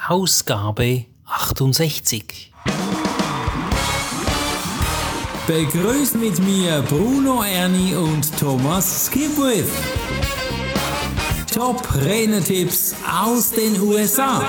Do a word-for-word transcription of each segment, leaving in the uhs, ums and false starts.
Ausgabe achtundsechzig. Begrüßt mit mir Bruno Erni und Thomas Skipwith. Top-Renner-Tipps aus den U S A.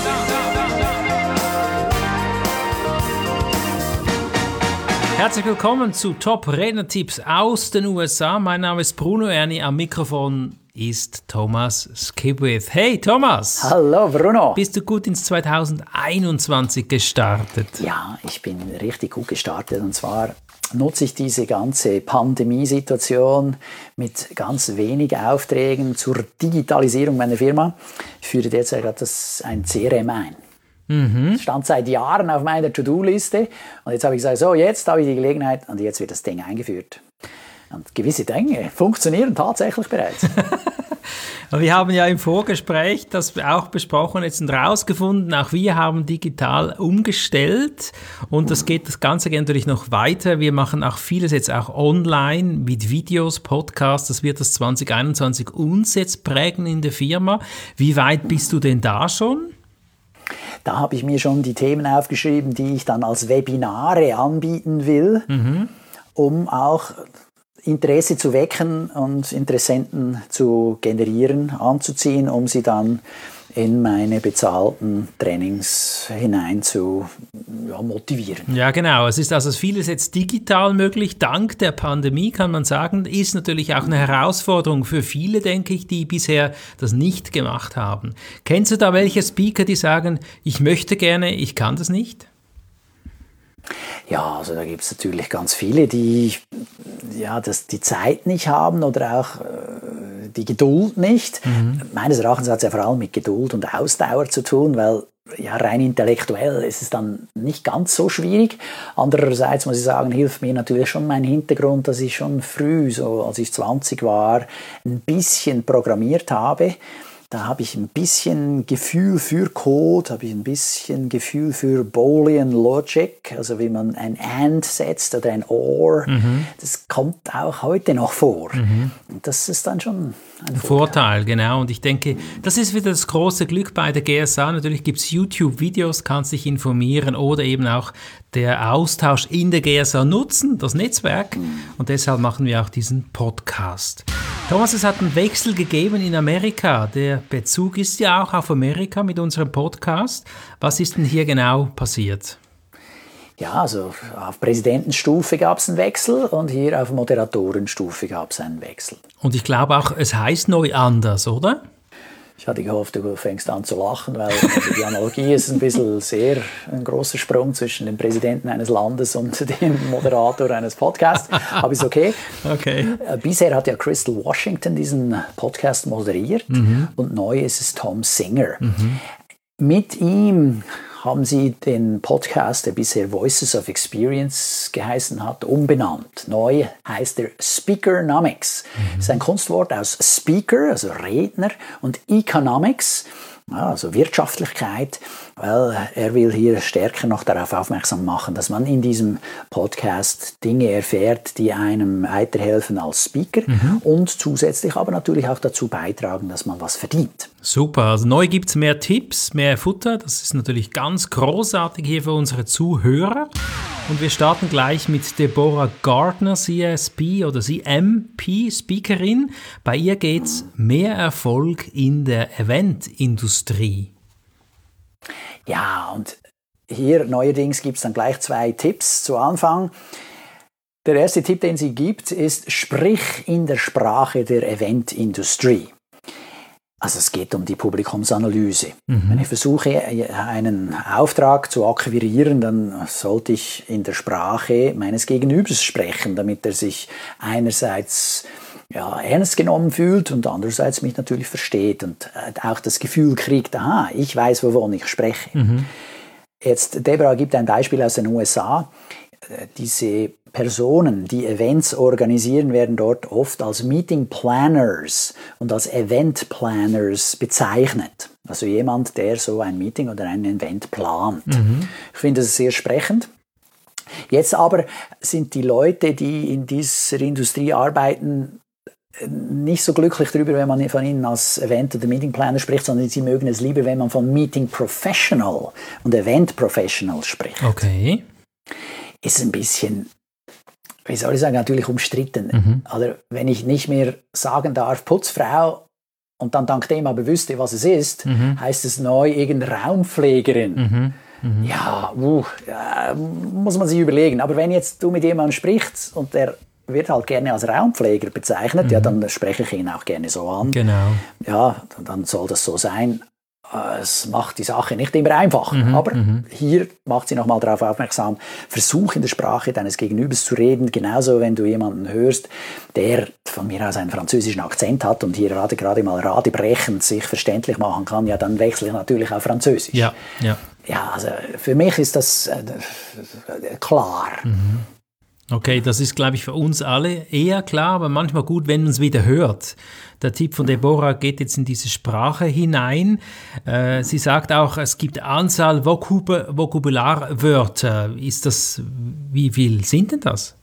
Herzlich willkommen zu Top-Renner-Tipps aus den U S A. Mein Name ist Bruno Erni, am Mikrofon ist Thomas Skipwith. Hey Thomas! Hallo Bruno! Bist du gut ins zweitausendeinundzwanzig gestartet? Ja, ich bin richtig gut gestartet, und zwar nutze ich diese ganze Pandemiesituation mit ganz wenig Aufträgen zur Digitalisierung meiner Firma. Ich führe derzeit gerade das, ein C R M ein. Mhm. Das stand seit Jahren auf meiner To-Do-Liste und jetzt habe ich gesagt, so, jetzt habe ich die Gelegenheit und jetzt wird das Ding eingeführt. Und gewisse Dinge funktionieren tatsächlich bereits. Wir haben ja im Vorgespräch das auch besprochen, jetzt und rausgefunden, auch wir haben digital umgestellt und das geht, das Ganze geht natürlich noch weiter. Wir machen auch vieles jetzt auch online mit Videos, Podcasts, das wird das zwanzig einundzwanzig uns jetzt prägen in der Firma. Wie weit bist du denn da schon? Da habe ich mir schon die Themen aufgeschrieben, die ich dann als Webinare anbieten will, mhm. um auch Interesse zu wecken und Interessenten zu generieren, anzuziehen, um sie dann in meine bezahlten Trainings hinein zu ja, motivieren. Ja, genau. Es ist also vieles jetzt digital möglich. Dank der Pandemie kann man sagen, ist natürlich auch eine Herausforderung für viele, denke ich, die bisher das nicht gemacht haben. Kennst du da welche Speaker, die sagen, ich möchte gerne, ich kann das nicht? Ja, also da gibt es natürlich ganz viele, die ja, das, die Zeit nicht haben oder auch äh, die Geduld nicht. Mhm. Meines Erachtens hat es ja vor allem mit Geduld und Ausdauer zu tun, weil ja, rein intellektuell ist es dann nicht ganz so schwierig. Andererseits muss ich sagen, hilft mir natürlich schon mein Hintergrund, dass ich schon früh, so als ich zwanzig war, ein bisschen programmiert habe. Da habe ich ein bisschen Gefühl für Code, habe ich ein bisschen Gefühl für Boolean Logic, also wie man ein AND setzt oder ein OR. Mhm. Das kommt auch heute noch vor. Mhm. Und das ist dann schon ein Vorteil. Vorteil, genau. Und ich denke, das ist wieder das große Glück bei der G S A. Natürlich gibt es YouTube-Videos, kannst dich informieren oder eben auch der Austausch in der G S A nutzen, das Netzwerk. Mhm. Und deshalb machen wir auch diesen Podcast. Thomas, es hat einen Wechsel gegeben in Amerika. Der Bezug ist ja auch auf Amerika mit unserem Podcast. Was ist denn hier genau passiert? Ja, also auf Präsidentenstufe gab es einen Wechsel und hier auf Moderatorenstufe gab es einen Wechsel. Und ich glaube auch, es heißt neu anders, oder? Ich hatte gehofft, du fängst an zu lachen, weil also die Analogie ist ein bisschen sehr ein großer Sprung zwischen dem Präsidenten eines Landes und dem Moderator eines Podcasts. Aber ist okay. Okay. Bisher hat ja Crystal Washington diesen Podcast moderiert, mhm. und neu ist es Tom Singer. Mhm. Mit ihm haben sie den Podcast, der bisher Voices of Experience geheißen hat, umbenannt. Neu heißt er Speakernomics. Mhm. Das ist ein Kunstwort aus Speaker, also Redner, und Economics, also Wirtschaftlichkeit, weil er will hier stärker noch darauf aufmerksam machen, dass man in diesem Podcast Dinge erfährt, die einem weiterhelfen als Speaker, mhm. und zusätzlich aber natürlich auch dazu beitragen, dass man was verdient. Super, also neu gibt es mehr Tipps, mehr Futter, das ist natürlich ganz großartig hier für unsere Zuhörer. Und wir starten gleich mit Deborah Gardner, C S P oder C M P, Speakerin. Bei ihr geht es mehr Erfolg in der Eventindustrie. Ja, und hier neuerdings gibt es dann gleich zwei Tipps zu Anfang. Der erste Tipp, den sie gibt, ist, sprich in der Sprache der Eventindustrie. Also es geht um die Publikumsanalyse. Mhm. Wenn ich versuche, einen Auftrag zu akquirieren, dann sollte ich in der Sprache meines Gegenübers sprechen, damit er sich einerseits ja, ernst genommen fühlt und andererseits mich natürlich versteht und auch das Gefühl kriegt, aha, ich weiß, wovon ich spreche. Mhm. Jetzt, Deborah gibt ein Beispiel aus den U S A. Diese Personen, die Events organisieren, werden dort oft als Meeting Planners und als Event Planners bezeichnet. Also jemand, der so ein Meeting oder ein Event plant. Mhm. Ich finde das sehr sprechend. Jetzt aber sind die Leute, die in dieser Industrie arbeiten, nicht so glücklich darüber, wenn man von ihnen als Event- oder Meeting-Planner spricht, sondern sie mögen es lieber, wenn man von Meeting-Professional und Event-Professional spricht. Okay. Ist ein bisschen, wie soll ich sagen, natürlich umstritten. Mhm. Also wenn ich nicht mehr sagen darf, Putzfrau, und dann dank dem aber wüsste, was es ist, Mhm. heißt es neu irgendeine Raumpflegerin. Mhm. Mhm. Ja, uh, ja, muss man sich überlegen. Aber wenn jetzt du mit jemandem sprichst und der wird halt gerne als Raumpfleger bezeichnet, mhm. ja, dann spreche ich ihn auch gerne so an. Genau. Ja, dann soll das so sein. Es macht die Sache nicht immer einfach, Mhm. aber Mhm. hier macht sie nochmal darauf aufmerksam, versuch in der Sprache deines Gegenübers zu reden, genauso wenn du jemanden hörst, der von mir aus einen französischen Akzent hat und hier gerade, gerade mal radebrechend sich verständlich machen kann, ja, dann wechsle ich natürlich auf Französisch. Ja, ja. Ja, also für mich ist das äh, klar. Mhm. Okay, das ist, glaube ich, für uns alle eher klar, aber manchmal gut, wenn man es wieder hört. Der Tipp von Deborah geht jetzt in diese Sprache hinein. Äh, sie sagt auch, es gibt eine Anzahl Vokub- Vokabularwörter. Ist das, wie viel sind denn das?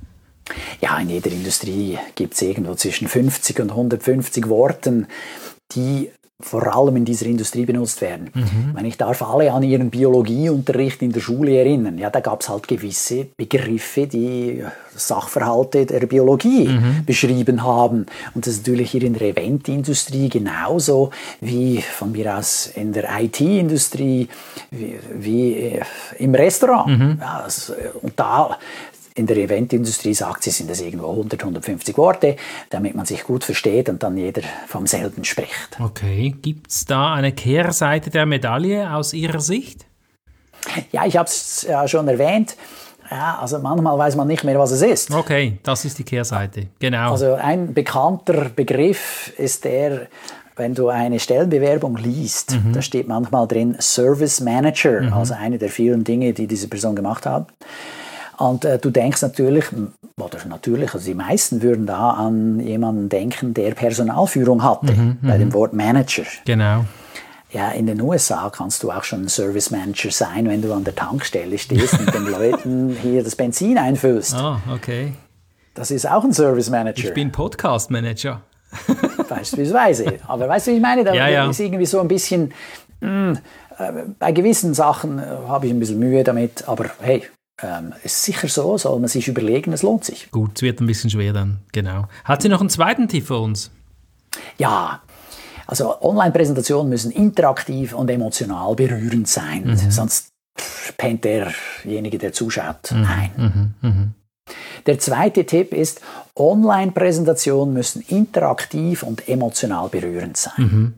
Ja, in jeder Industrie gibt es irgendwo zwischen fünfzig und hundertfünfzig Worten, die vor allem in dieser Industrie benutzt werden. Mhm. Ich meine, ich darf alle an ihren Biologieunterricht in der Schule erinnern. Ja, da gab es halt gewisse Begriffe, die Sachverhalte der Biologie mhm. beschrieben haben. Und das ist natürlich hier in der Eventindustrie genauso wie von mir aus in der I T-Industrie, wie, wie im Restaurant. Mhm. Ja, also, und da in der Eventindustrie sagt sie, sind das irgendwo hundert, hundertfünfzig Worte, damit man sich gut versteht und dann jeder vom selben spricht. Okay, gibt es da eine Kehrseite der Medaille aus Ihrer Sicht? Ja, ich habe es ja schon erwähnt. Ja, also manchmal weiß man nicht mehr, was es ist. Okay, das ist die Kehrseite, genau. Also ein bekannter Begriff ist der, wenn du eine Stellenbewerbung liest, mhm. da steht manchmal drin Service Manager, mhm. also eine der vielen Dinge, die diese Person gemacht hat. Und äh, du denkst natürlich, oder natürlich, also die meisten würden da an jemanden denken, der Personalführung hatte, mhm, bei dem Wort Manager. Genau. Ja, in den U S A kannst du auch schon ein Service Manager sein, wenn du an der Tankstelle stehst und den Leuten hier das Benzin einfüllst. Ah, okay. Das ist auch ein Service Manager. Ich bin Podcast Manager. Beispielsweise. Aber weißt du, wie ich meine? Da ja, ja. ist irgendwie so ein bisschen, mh, äh, bei gewissen Sachen äh, habe ich ein bisschen Mühe damit, aber hey, Ähm, ist sicher so, soll man sich überlegen, es lohnt sich. Gut, es wird ein bisschen schwer dann, genau. Hat sie noch einen zweiten Tipp für uns? Ja, also Online-Präsentationen müssen interaktiv und emotional berührend sein, mhm. sonst pennt derjenige, der zuschaut, mhm. ein. Mhm. Mhm. Der zweite Tipp ist, Online-Präsentationen müssen interaktiv und emotional berührend sein. Mhm.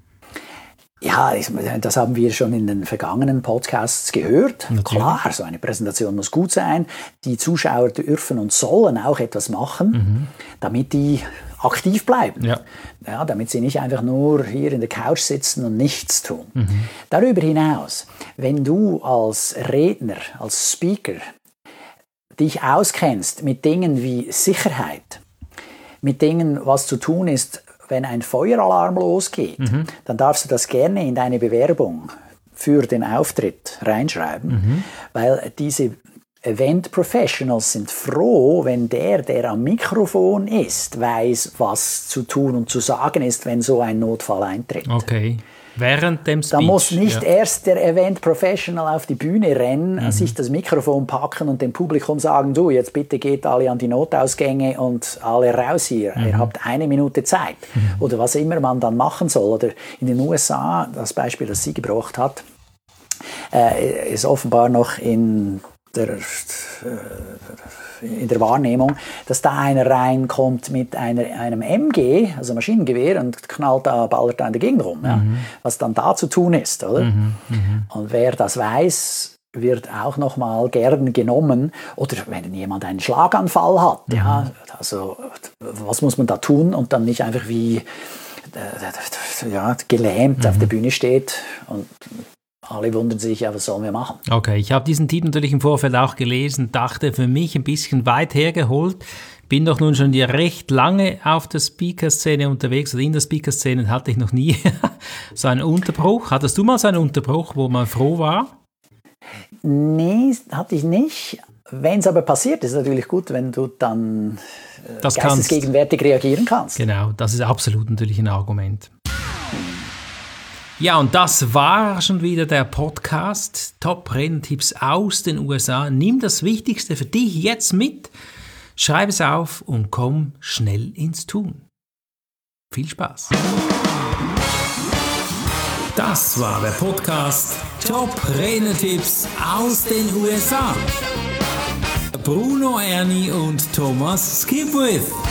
Ja, das haben wir schon in den vergangenen Podcasts gehört. Natürlich. Klar, so eine Präsentation muss gut sein. Die Zuschauer dürfen und sollen auch etwas machen, mhm. damit die aktiv bleiben. Ja. Ja, damit sie nicht einfach nur hier in der Couch sitzen und nichts tun. Mhm. Darüber hinaus, wenn du als Redner, als Speaker dich auskennst mit Dingen wie Sicherheit, mit Dingen, was zu tun ist, wenn ein Feueralarm losgeht, mhm. dann darfst du das gerne in deine Bewerbung für den Auftritt reinschreiben, mhm. weil diese Event Professionals sind froh, wenn der, der am Mikrofon ist, weiß, was zu tun und zu sagen ist, wenn so ein Notfall eintritt. Okay. Während dem Speech. Da muss nicht ja. erst der Event Professional auf die Bühne rennen, mhm. sich das Mikrofon packen und dem Publikum sagen, du, jetzt bitte geht alle an die Notausgänge und alle raus hier. Mhm. Ihr habt eine Minute Zeit. Mhm. Oder was immer man dann machen soll. Oder in den U S A, das Beispiel, das sie gebracht hat, äh, ist offenbar noch in der, äh, in der Wahrnehmung, dass da einer reinkommt mit einer, einem M G, also Maschinengewehr, und knallt da, ballert da in der Gegend rum. Ja? Mhm. Was dann da zu tun ist, oder? Mhm. Mhm. Und wer das weiß, wird auch noch mal gern genommen. Oder wenn jemand einen Schlaganfall hat, mhm. ja, also was muss man da tun und dann nicht einfach wie äh, ja, gelähmt mhm. auf der Bühne steht und alle wundern sich, ja, was sollen wir machen? Okay, ich habe diesen Titel natürlich im Vorfeld auch gelesen, dachte für mich ein bisschen weit hergeholt. Bin doch nun schon recht lange auf der Speaker-Szene unterwegs oder in der Speaker-Szene, hatte ich noch nie so einen Unterbruch. Hattest du mal so einen Unterbruch, wo man froh war? Nee, hatte ich nicht. Wenn es aber passiert, ist es natürlich gut, wenn du dann äh, das geistesgegenwärtig kannst, reagieren kannst. Genau, das ist absolut natürlich ein Argument. Ja, und das war schon wieder der Podcast Top-Rennentipps aus den U S A. Nimm das Wichtigste für dich jetzt mit, schreib es auf und komm schnell ins Tun. Viel Spaß! Das war der Podcast Top-Rennentipps aus den U S A. Bruno Erni und Thomas Skipwith.